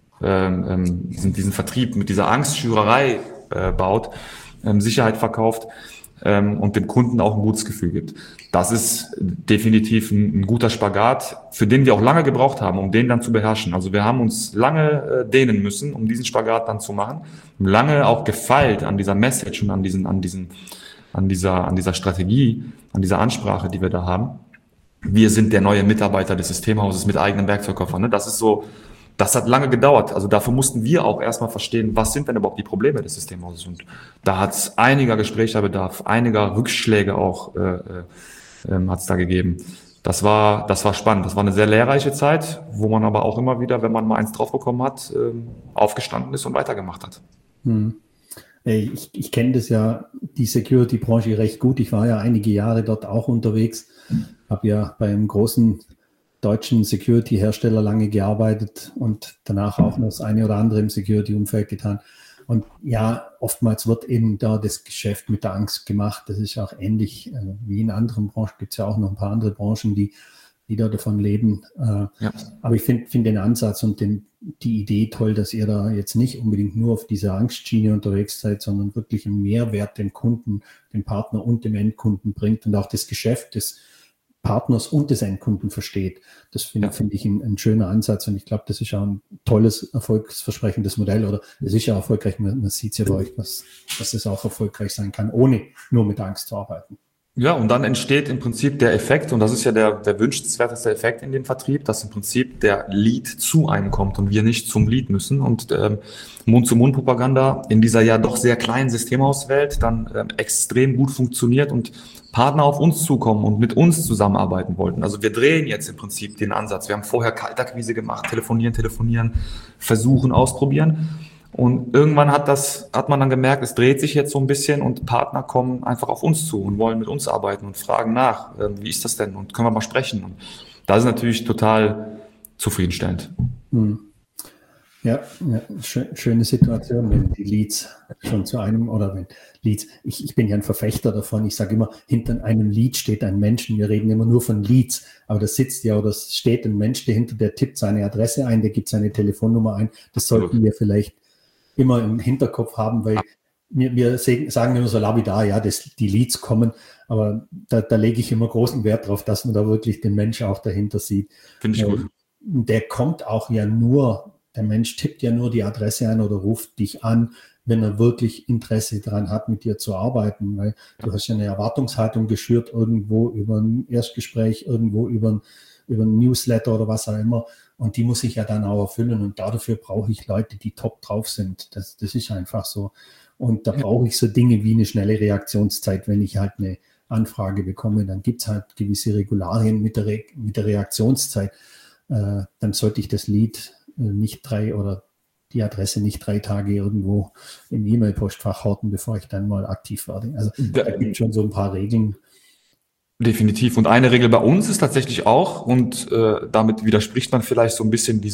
C: diesen Vertrieb mit dieser Angstschürerei baut, Sicherheit verkauft und dem Kunden auch ein gutes Gefühl gibt. Das ist definitiv ein guter Spagat, für den wir auch lange gebraucht haben, um den dann zu beherrschen. Also wir haben uns lange dehnen müssen, um diesen Spagat dann zu machen, lange auch gefeilt an dieser Message und an dieser Strategie, an dieser Ansprache, die wir da haben. Wir sind der neue Mitarbeiter des Systemhauses mit eigenem Werkzeugkoffer. Ne? Das hat lange gedauert. Also dafür mussten wir auch erstmal verstehen, was sind denn überhaupt die Probleme des Systemhauses. Und da hat es einiger Gespräche bedarf, einiger Rückschläge auch hat es da gegeben. Das war spannend. Das war eine sehr lehrreiche Zeit, wo man aber auch immer wieder, wenn man mal eins drauf bekommen hat, aufgestanden ist und weitergemacht hat.
B: Ich kenne das ja, die Security-Branche recht gut. Ich war ja einige Jahre dort auch unterwegs, habe ja bei einem großen deutschen Security-Hersteller lange gearbeitet und danach auch noch das eine oder andere im Security-Umfeld getan. Und ja, oftmals wird eben da das Geschäft mit der Angst gemacht. Das ist auch ähnlich wie in anderen Branchen. Gibt es ja auch noch ein paar andere Branchen, die da davon leben. Ja. Aber ich finde den Ansatz und die Idee toll, dass ihr da jetzt nicht unbedingt nur auf dieser Angstschiene unterwegs seid, sondern wirklich einen Mehrwert dem Kunden, dem Partner und dem Endkunden bringt und auch das Geschäft des Partners und des Endkunden versteht. Das finde ich ein schöner Ansatz und ich glaube, das ist auch ein tolles, erfolgsversprechendes Modell oder es ist ja erfolgreich, man sieht es ja bei euch, dass es auch erfolgreich sein kann, ohne nur mit Angst zu arbeiten.
C: Ja, und dann entsteht im Prinzip der Effekt, und das ist ja der wünschenswerteste Effekt in dem Vertrieb, dass im Prinzip der Lead zu einem kommt und wir nicht zum Lead müssen. Und Mund-zu-Mund-Propaganda in dieser ja doch sehr kleinen Systemhauswelt dann extrem gut funktioniert und Partner auf uns zukommen und mit uns zusammenarbeiten wollten. Also wir drehen jetzt im Prinzip den Ansatz. Wir haben vorher Kaltakquise gemacht, telefonieren, versuchen, ausprobieren. Und irgendwann hat man dann gemerkt, es dreht sich jetzt so ein bisschen und Partner kommen einfach auf uns zu und wollen mit uns arbeiten und fragen nach, wie ist das denn und können wir mal sprechen? Und das ist natürlich total zufriedenstellend.
B: Ja, schöne Situation, wenn die Leads schon zu einem oder wenn Leads, ich bin ja ein Verfechter davon, ich sage immer, hinter einem Lead steht ein Mensch und wir reden immer nur von Leads, aber da sitzt ja oder steht ein Mensch dahinter, der tippt seine Adresse ein, der gibt seine Telefonnummer ein, das sollten wir vielleicht immer im Hinterkopf haben, weil wir sagen immer so lapidar, ja, die Leads kommen, aber da lege ich immer großen Wert drauf, dass man da wirklich den Menschen auch dahinter sieht.
C: Finde ich gut.
B: Der kommt auch ja nur, der Mensch tippt ja nur die Adresse ein oder ruft dich an, wenn er wirklich Interesse daran hat, mit dir zu arbeiten, weil du hast ja eine Erwartungshaltung geschürt, irgendwo über ein Erstgespräch, irgendwo über ein Newsletter oder was auch immer. Und die muss ich ja dann auch erfüllen. Und dafür brauche ich Leute, die top drauf sind. Das ist einfach so. Und da brauche ich so Dinge wie eine schnelle Reaktionszeit. Wenn ich halt eine Anfrage bekomme, dann gibt es halt gewisse Regularien mit der Reaktionszeit. Dann sollte ich das Lead nicht die Adresse nicht 3 Tage irgendwo im E-Mail-Postfach horten, bevor ich dann mal aktiv werde. Also da gibt es schon so ein paar Regeln.
C: Definitiv. Und eine Regel bei uns ist tatsächlich auch, und damit widerspricht man vielleicht so ein bisschen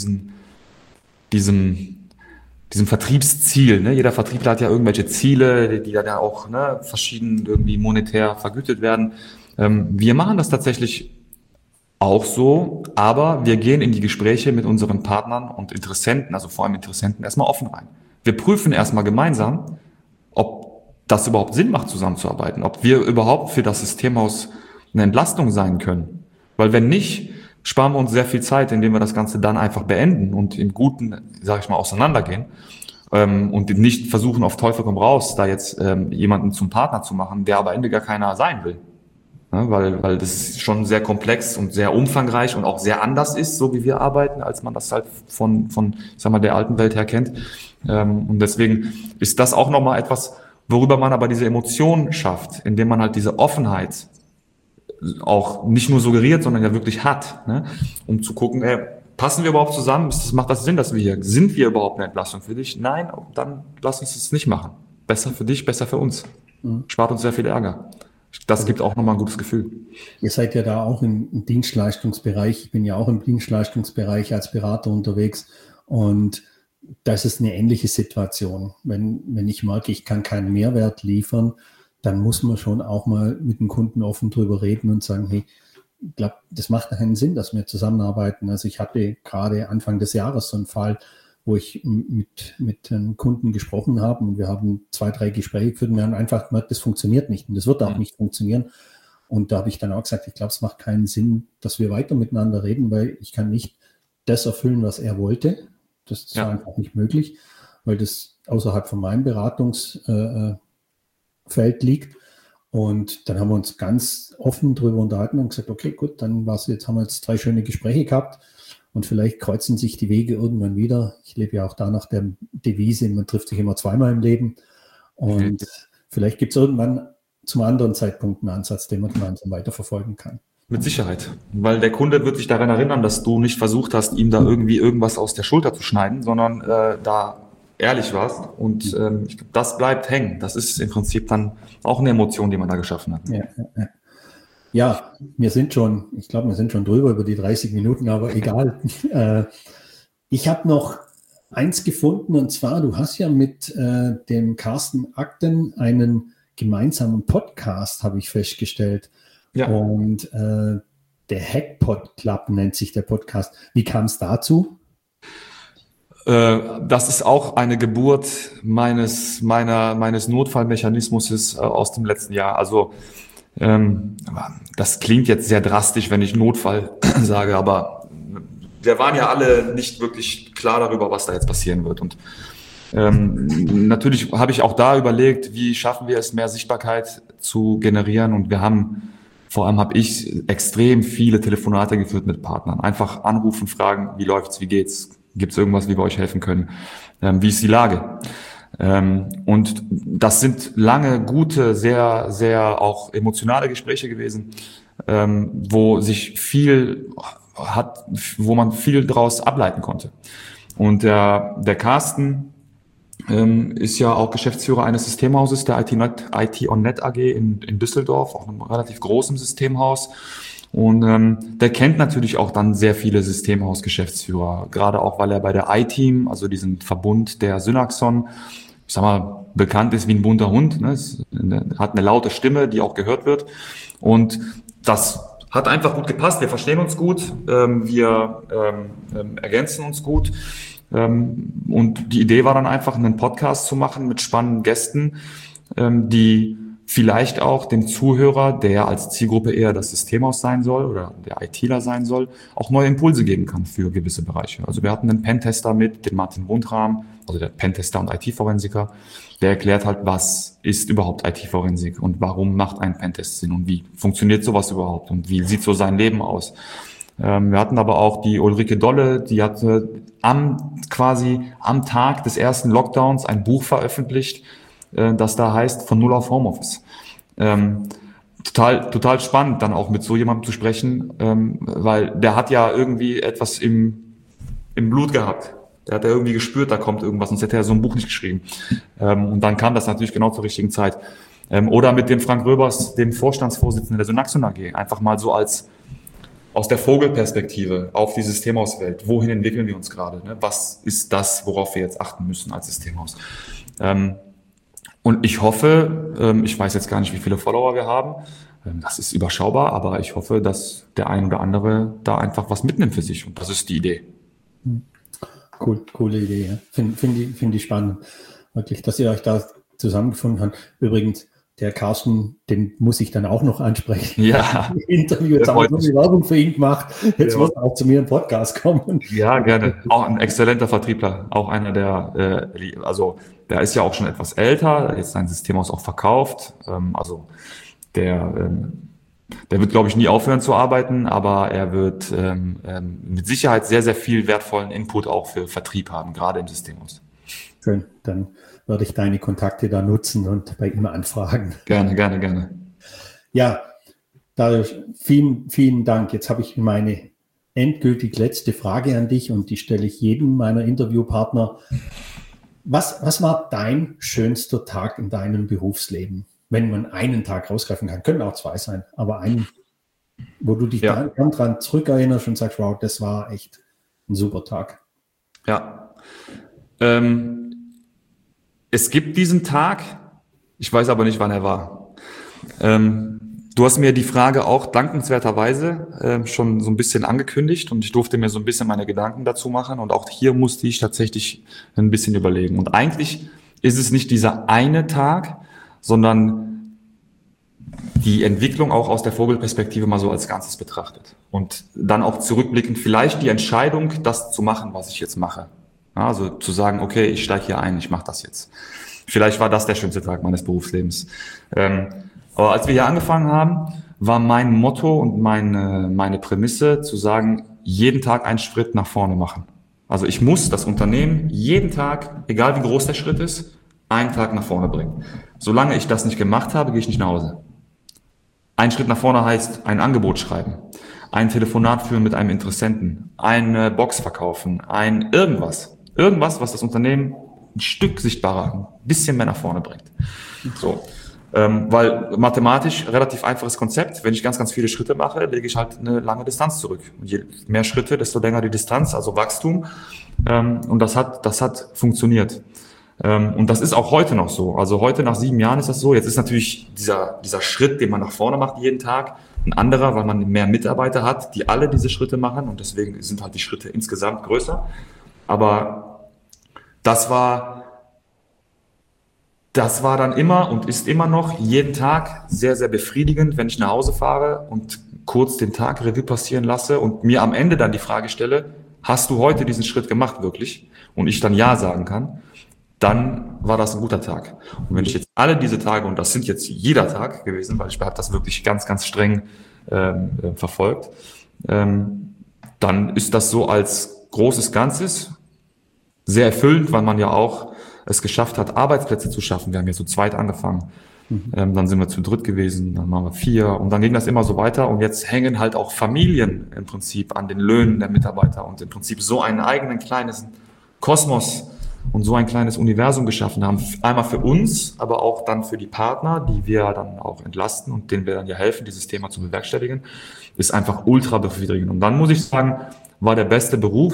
C: diesem Vertriebsziel. Ne? Jeder Vertriebler hat ja irgendwelche Ziele, die dann ja auch verschieden irgendwie monetär vergütet werden. Wir machen das tatsächlich auch so, aber wir gehen in die Gespräche mit unseren Partnern und Interessenten, also vor allem Interessenten, erstmal offen rein. Wir prüfen erstmal gemeinsam, ob das überhaupt Sinn macht, zusammenzuarbeiten, ob wir überhaupt für das Systemhaus eine Entlastung sein können. Weil wenn nicht, sparen wir uns sehr viel Zeit, indem wir das Ganze dann einfach beenden und im Guten, sage ich mal, auseinandergehen und nicht versuchen, auf Teufel komm raus, da jetzt jemanden zum Partner zu machen, der aber am Ende gar keiner sein will. ne, weil das schon sehr komplex und sehr umfangreich und auch sehr anders ist, so wie wir arbeiten, als man das halt von ich sag mal, der alten Welt her kennt. Und deswegen ist das auch nochmal etwas, worüber man aber diese Emotionen schafft, indem man halt diese Offenheit auch nicht nur suggeriert, sondern ja wirklich hat, ne? Um zu gucken, passen wir überhaupt zusammen? Macht das Sinn, dass wir hier, sind wir überhaupt eine Entlastung für dich? Nein, dann lass uns das nicht machen. Besser für dich, besser für uns. Spart uns sehr viel Ärger. Das gibt auch nochmal ein gutes Gefühl.
B: Ihr seid ja da auch im Dienstleistungsbereich. Ich bin ja auch im Dienstleistungsbereich als Berater unterwegs und das ist eine ähnliche Situation. Wenn ich merke, ich kann keinen Mehrwert liefern, dann muss man schon auch mal mit dem Kunden offen drüber reden und sagen, hey, ich glaube, das macht keinen Sinn, dass wir zusammenarbeiten. Also ich hatte gerade Anfang des Jahres so einen Fall, wo ich mit einem Kunden gesprochen habe und wir haben 2, 3 Gespräche geführt und wir haben einfach gemerkt, das funktioniert nicht und das wird auch nicht funktionieren. Und da habe ich dann auch gesagt, ich glaube, es macht keinen Sinn, dass wir weiter miteinander reden, weil ich kann nicht das erfüllen, was er wollte. Das ist einfach nicht möglich, weil das außerhalb von meinem Beratungsfeld liegt. Und dann haben wir uns ganz offen darüber unterhalten und gesagt, okay, gut, dann haben wir jetzt 3 schöne Gespräche gehabt und vielleicht kreuzen sich die Wege irgendwann wieder. Ich lebe ja auch da nach der Devise, man trifft sich immer zweimal im Leben. Und vielleicht gibt es irgendwann zum anderen Zeitpunkt einen Ansatz, den man gemeinsam weiterverfolgen kann.
C: Mit Sicherheit, weil der Kunde wird sich daran erinnern, dass du nicht versucht hast, ihm da irgendwie irgendwas aus der Schulter zu schneiden, sondern da ehrlich warst und ich glaube, das bleibt hängen. Das ist im Prinzip dann auch eine Emotion, die man da geschaffen hat.
B: Ja, wir sind schon drüber über die 30 Minuten, aber egal. Ich habe noch eins gefunden und zwar, du hast ja mit dem Carsten Agten einen gemeinsamen Podcast, habe ich festgestellt. Ja. Und der Hackpot Club nennt sich der Podcast. Wie kam es dazu?
C: Das ist auch eine Geburt meines Notfallmechanismus aus dem letzten Jahr. Also das klingt jetzt sehr drastisch, wenn ich Notfall sage, aber wir waren ja alle nicht wirklich klar darüber, was da jetzt passieren wird. Und natürlich habe ich auch da überlegt, wie schaffen wir es, mehr Sichtbarkeit zu generieren. Und vor allem habe ich extrem viele Telefonate geführt mit Partnern. Einfach anrufen, fragen, wie läuft's, wie geht's? Gibt es irgendwas, wie wir euch helfen können? Wie ist die Lage? Und das sind lange, gute, sehr, sehr auch emotionale Gespräche gewesen, wo man viel daraus ableiten konnte. Und der Carsten ist ja auch Geschäftsführer eines Systemhauses, der IT on Net AG in Düsseldorf, auch einem relativ großen Systemhaus. Und der kennt natürlich auch dann sehr viele Systemhaus-Geschäftsführer, gerade auch, weil er bei der iTeam, also diesem Verbund der Synaxon, ich sag mal, bekannt ist wie ein bunter Hund, ne? Hat eine laute Stimme, die auch gehört wird. Und das hat einfach gut gepasst. Wir verstehen uns gut, wir ergänzen uns gut. Und die Idee war dann einfach, einen Podcast zu machen mit spannenden Gästen, die vielleicht auch dem Zuhörer, der als Zielgruppe eher das Systemhaus sein soll oder der ITler sein soll, auch neue Impulse geben kann für gewisse Bereiche. Also wir hatten einen Pentester mit, den Martin Wundram, also der Pentester und IT-Forensiker, der erklärt halt, was ist überhaupt IT-Forensik und warum macht ein Pentest Sinn und wie funktioniert sowas überhaupt und wie sieht so sein Leben aus. Wir hatten aber auch die Ulrike Dolle, die hatte am Tag des ersten Lockdowns ein Buch veröffentlicht, das da heißt Von Null auf Homeoffice. Total spannend, dann auch mit so jemandem zu sprechen, weil der hat ja irgendwie etwas im Blut gehabt. Der hat ja irgendwie gespürt, da kommt irgendwas, sonst hätte er so ein Buch nicht geschrieben. Und dann kam das natürlich genau zur richtigen Zeit. Oder mit dem Frank Röbers, dem Vorstandsvorsitzenden der Synaxon AG, einfach mal so aus der Vogelperspektive auf die Systemhauswelt. Wohin entwickeln wir uns gerade? Ne? Was ist das, worauf wir jetzt achten müssen als Systemhaus? Und ich hoffe, ich weiß jetzt gar nicht, wie viele Follower wir haben, das ist überschaubar, aber ich hoffe, dass der ein oder andere da einfach was mitnimmt für sich und das ist die Idee.
B: Cool, coole Idee. Ja. Finde ich spannend, wirklich, dass ihr euch da zusammengefunden habt. Übrigens, der Carsten, den muss ich dann auch noch ansprechen.
C: Ja.
B: Interview, jetzt haben wir so eine Werbung für ihn gemacht. Jetzt muss er auch zu mir im Podcast kommen.
C: Ja, gerne. Auch ein exzellenter Vertriebler. Auch einer, der ist ja auch schon etwas älter, jetzt sein Systemhaus auch verkauft. Der Der wird, glaube ich, nie aufhören zu arbeiten, aber er wird mit Sicherheit sehr, sehr viel wertvollen Input auch für Vertrieb haben, gerade im Systemhaus.
B: Schön, dann werde ich deine Kontakte da nutzen und bei ihm anfragen.
C: Gerne, gerne, gerne.
B: Ja, Darius, vielen, vielen Dank. Jetzt habe ich meine endgültig letzte Frage an dich und die stelle ich jedem meiner Interviewpartner. Was war dein schönster Tag in deinem Berufsleben? Wenn man einen Tag rausgreifen kann, können auch 2 sein, aber einen, wo du dich dann dran zurückerinnerst und sagst, wow, das war echt ein super Tag.
C: Ja, es gibt diesen Tag, ich weiß aber nicht, wann er war. Du hast mir die Frage auch dankenswerterweise schon so ein bisschen angekündigt und ich durfte mir so ein bisschen meine Gedanken dazu machen und auch hier musste ich tatsächlich ein bisschen überlegen. Und eigentlich ist es nicht dieser eine Tag, sondern die Entwicklung auch aus der Vogelperspektive mal so als Ganzes betrachtet. Und dann auch zurückblickend vielleicht die Entscheidung, das zu machen, was ich jetzt mache. Ja, also zu sagen, okay, ich steige hier ein, ich mache das jetzt. Vielleicht war das der schönste Tag meines Berufslebens. Aber als wir hier angefangen haben, war mein Motto und meine Prämisse zu sagen, jeden Tag einen Schritt nach vorne machen. Also ich muss das Unternehmen jeden Tag, egal wie groß der Schritt ist, einen Tag nach vorne bringen. Solange ich das nicht gemacht habe, gehe ich nicht nach Hause. Ein Schritt nach vorne heißt ein Angebot schreiben, ein Telefonat führen mit einem Interessenten, eine Box verkaufen, irgendwas, was das Unternehmen ein Stück sichtbarer, ein bisschen mehr nach vorne bringt. So. Weil mathematisch relativ einfaches Konzept. Wenn ich ganz, ganz viele Schritte mache, lege ich halt eine lange Distanz zurück. Und je mehr Schritte, desto länger die Distanz, also Wachstum. Und das hat funktioniert. Und das ist auch heute noch so. Also heute nach 7 Jahren ist das so. Jetzt ist natürlich dieser Schritt, den man nach vorne macht jeden Tag, ein anderer, weil man mehr Mitarbeiter hat, die alle diese Schritte machen. Und deswegen sind halt die Schritte insgesamt größer. Aber das war dann immer und ist immer noch jeden Tag sehr, sehr befriedigend, wenn ich nach Hause fahre und kurz den Tag Revue passieren lasse und mir am Ende dann die Frage stelle, hast du heute diesen Schritt gemacht wirklich? Und ich dann Ja sagen kann, dann war das ein guter Tag. Und wenn ich jetzt alle diese Tage, und das sind jetzt jeder Tag gewesen, weil ich habe das wirklich ganz, ganz streng verfolgt, dann ist das so als großes Ganzes sehr erfüllend, weil man ja auch es geschafft hat, Arbeitsplätze zu schaffen. Wir haben ja zu zweit angefangen. Dann sind wir zu dritt gewesen, dann waren wir 4 und dann ging das immer so weiter. Und jetzt hängen halt auch Familien im Prinzip an den Löhnen der Mitarbeiter und im Prinzip so einen eigenen kleines Kosmos und so ein kleines Universum geschaffen haben. Einmal für uns, aber auch dann für die Partner, die wir dann auch entlasten und denen wir dann ja helfen, dieses Thema zu bewerkstelligen, ist einfach ultra befriedigend. Und dann muss ich sagen, war der beste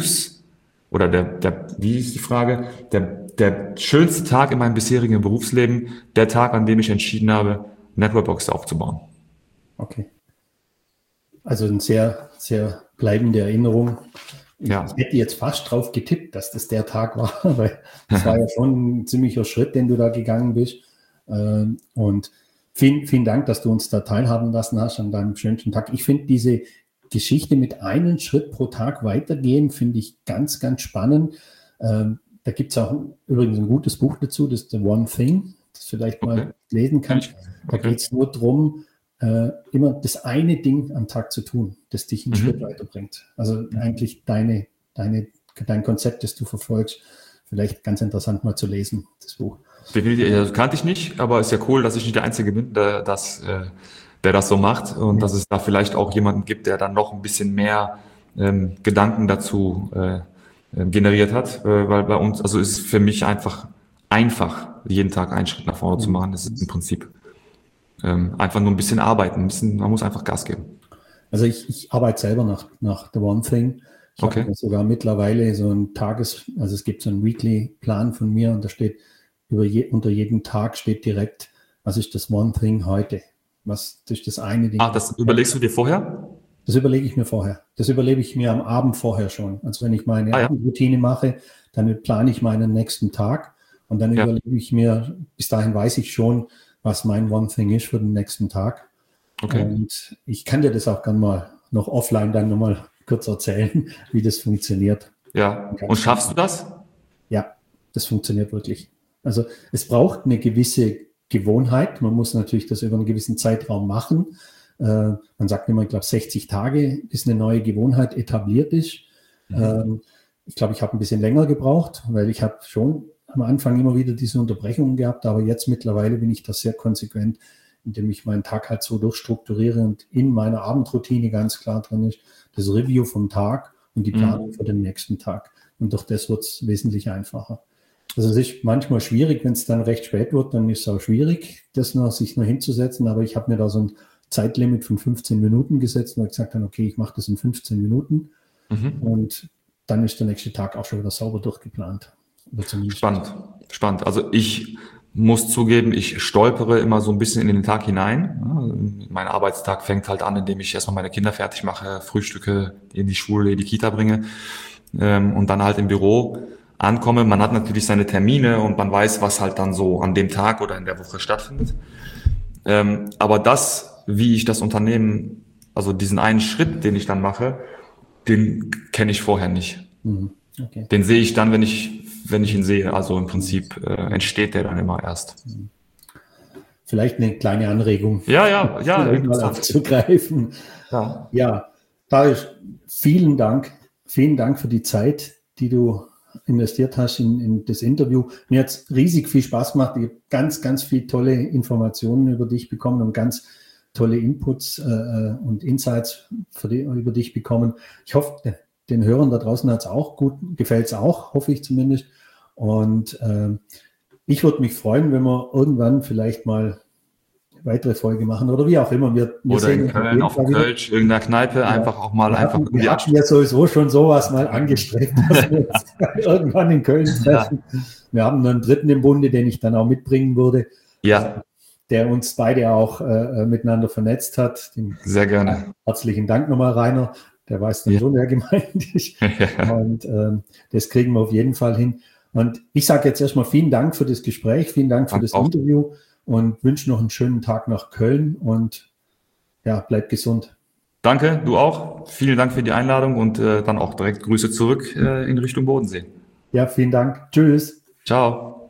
C: wie ist die Frage, der schönste Tag in meinem bisherigen Berufsleben, der Tag, an dem ich entschieden habe, Networkbox aufzubauen.
B: Okay. Also eine sehr, sehr bleibende Erinnerung.
C: Ja.
B: Ich hätte jetzt fast drauf getippt, dass das der Tag war, weil das war ja schon ein ziemlicher Schritt, den du da gegangen bist. Und vielen, vielen Dank, dass du uns da teilhaben lassen hast an deinem schönsten Tag. Ich finde diese Geschichte mit einem Schritt pro Tag weitergehen, finde ich ganz, ganz spannend. Da gibt es auch übrigens ein gutes Buch dazu, das ist The One Thing, das vielleicht mal lesen kannst. Da geht es nur darum, immer das eine Ding am Tag zu tun, das dich einen Schritt weiterbringt. Also eigentlich dein Konzept, das du verfolgst, vielleicht ganz interessant mal zu lesen, das Buch.
C: Das kannte ich nicht, aber ist ja cool, dass ich nicht der Einzige bin, der das so macht und dass es da vielleicht auch jemanden gibt, der dann noch ein bisschen mehr Gedanken dazu generiert hat, weil bei uns, also ist es für mich einfach, jeden Tag einen Schritt nach vorne zu machen. Das ist im Prinzip einfach nur ein bisschen arbeiten, man muss einfach Gas geben.
B: Also ich arbeite selber nach The One Thing. Ich habe sogar mittlerweile so ein also es gibt so einen Weekly-Plan von mir und da steht unter jedem Tag steht direkt, was ist das One Thing heute? Was ist das eine Ding?
C: Das überlegst du dir vorher?
B: Das überlege ich mir vorher. Das überlege ich mir am Abend vorher schon. Also wenn ich meine Abendroutine mache, dann plane ich meinen nächsten Tag und dann überlege ich mir, bis dahin weiß ich schon, was mein One Thing ist für den nächsten Tag. Okay. Und ich kann dir das auch gerne mal noch offline dann nochmal kurz erzählen, wie das funktioniert.
C: Ja, und schaffst du das?
B: Ja, das funktioniert wirklich. Also es braucht eine gewisse Gewohnheit. Man muss natürlich das über einen gewissen Zeitraum machen. Man sagt immer, ich glaube 60 Tage, bis eine neue Gewohnheit etabliert ist. Ich glaube, ich habe ein bisschen länger gebraucht, weil ich habe schon am Anfang immer wieder diese Unterbrechungen gehabt, aber jetzt mittlerweile bin ich das sehr konsequent, indem ich meinen Tag halt so durchstrukturiere und in meiner Abendroutine ganz klar drin ist, das Review vom Tag und die Planung für den nächsten Tag. Und durch das wird es wesentlich einfacher. Also es ist manchmal schwierig, wenn es dann recht spät wird, dann ist es auch schwierig, sich noch hinzusetzen, aber ich habe mir da so ein Zeitlimit von 15 Minuten gesetzt und gesagt habe, okay, ich mache das in 15 Minuten und dann ist der nächste Tag auch schon wieder sauber durchgeplant.
C: Spannend. Also ich muss zugeben, ich stolpere immer so ein bisschen in den Tag hinein. Mein Arbeitstag fängt halt an, indem ich erstmal meine Kinder fertig mache, frühstücke, in die Schule, in die Kita bringe und dann halt im Büro ankomme. Man hat natürlich seine Termine und man weiß, was halt dann so an dem Tag oder in der Woche stattfindet. Aber wie ich das Unternehmen, also diesen einen Schritt, den ich dann mache, den kenne ich vorher nicht. Okay. Den sehe ich dann, wenn ich ihn sehe. Also im Prinzip entsteht der dann immer erst.
B: Vielleicht eine kleine Anregung.
C: Ja.
B: Mal aufzugreifen. Ja, Darius, vielen Dank für die Zeit, die du investiert hast in das Interview. Mir hat es riesig viel Spaß gemacht. Ich habe ganz, ganz viele tolle Informationen über dich bekommen und ganz tolle Inputs und Insights über dich bekommen. Ich hoffe, den Hörern da draußen gefällt es auch, hoffe ich zumindest. Und ich würde mich freuen, wenn wir irgendwann vielleicht mal weitere Folge machen oder wie auch immer. Wir
C: oder sehen in Köln, auf Kölsch, irgendeiner Kneipe, einfach auch mal
B: Wir hatten ja sowieso schon sowas mal angestrebt, dass wir uns irgendwann in Köln treffen. Ja. Wir haben einen dritten im Bunde, den ich dann auch mitbringen würde.
C: Ja.
B: Der uns beide auch miteinander vernetzt hat.
C: Sehr gerne.
B: Herzlichen Dank nochmal, Rainer. Der weiß dann schon, wer gemeint ist. Und das kriegen wir auf jeden Fall hin. Und ich sage jetzt erstmal vielen Dank für das Gespräch, vielen Dank für das Interview und wünsche noch einen schönen Tag nach Köln und ja, bleib gesund.
C: Danke, du auch. Vielen Dank für die Einladung und dann auch direkt Grüße zurück in Richtung Bodensee.
B: Ja, vielen Dank. Tschüss.
C: Ciao.